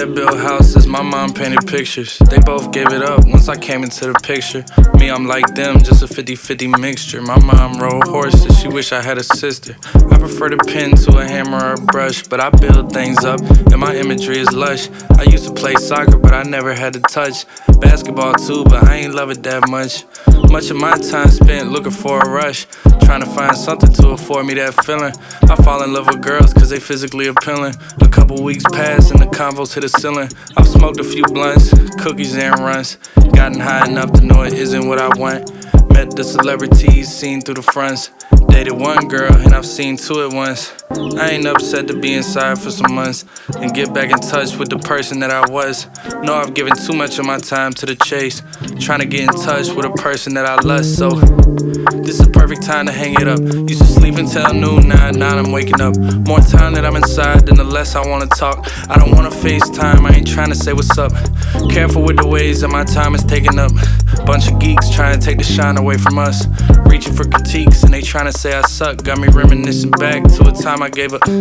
dad built houses, my mom painted pictures. They both gave it up once I came into the picture. Me, I'm like them, just a 50-50 mixture. My mom rode horses, she wish I had a sister. I prefer the pen to a hammer or a brush, but I build things up and my imagery is lush. I used to play soccer, but I never had to touch basketball too, but I ain't love it that much. Much of my time spent looking for a rush, trying to find something to afford me that feeling. I fall in love with girls cause they physically appealing. A couple weeks pass and the convos hit the ceiling. I've smoked a few blunts, cookies and runs, gotten high enough to know it isn't what I want. Met the celebrities, seen through the fronts. Dated one girl and I've seen two at once. I ain't upset to be inside for some months and get back in touch with the person that I was. Know I've given too much of my time to the chase, trying to get in touch with a person that I lust. So this is the perfect time to hang it up. Used to sleep until noon, now at 9 I'm waking up. More time that I'm inside than the less I wanna talk. I don't wanna FaceTime, I ain't trying to say what's up. Careful with the ways that my time is taken up. Bunch of geeks trying to take the shine away from us, reaching for critiques and they trying to say I suck. Got me reminiscing back to a time I gave up,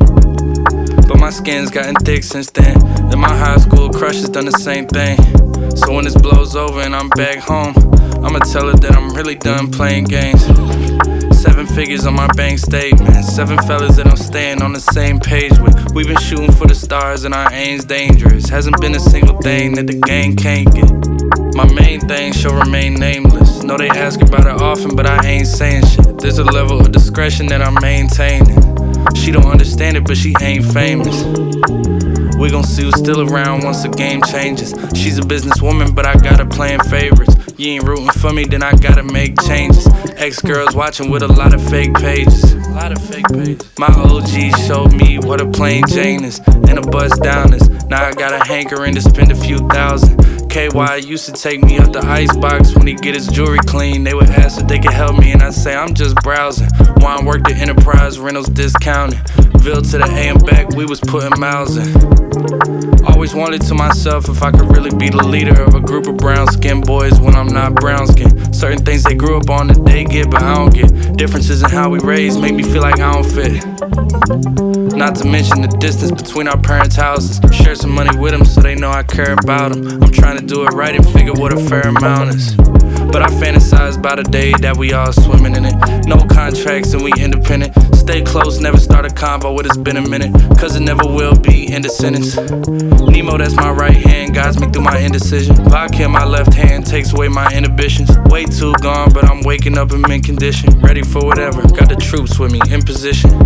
but my skin's gotten thick since then. And my high school crush has done the same thing. So when this blows over and I'm back home, I'ma tell her that I'm really done playing games. 7 figures on my bank statement, 7 fellas that I'm staying on the same page with. We've been shooting for the stars and our aim's dangerous. Hasn't been a single thing that the gang can't get. My main thing shall remain nameless. Know they ask about it often, but I ain't saying shit. There's a level of discretion that I'm maintaining. She don't understand it, but she ain't famous. We gon' see who's still around once the game changes. She's a businesswoman, but I got her playing favorites. You ain't rooting for me, then I gotta make changes. Ex-girls watching with a lot of fake pages. My OG showed me what a plain Jane is and a bust down is. Now I got a hankering to spend a few thousand. KY used to take me up the icebox when he get his jewelry clean. They would ask if they could help me and I'd say I'm just browsing. Wine worked at Enterprise, rentals discounted. Ville to the A and back, we was putting miles in. Always wanted to myself if I could really be the leader of a group of brown skinned boys when I'm not brown skinned. Certain things they grew up on that they get, but I don't get. Differences in how we raised make me feel like I don't fit. Not to mention the distance between our parents' houses. Share some money with them so they know I care about them. I'm trying to do it right and figure what a fair amount is. But I fantasize about a day that we all swimming in it. No contracts and we independent. Stay close, never start a combo with it's been a minute, cause it never will be end of sentence. Nemo, that's my right hand, guides me through my indecision. Vodka in my left hand takes away my inhibitions. Way too gone, but I'm waking up in mint condition. Ready for whatever, got the troops with me in position.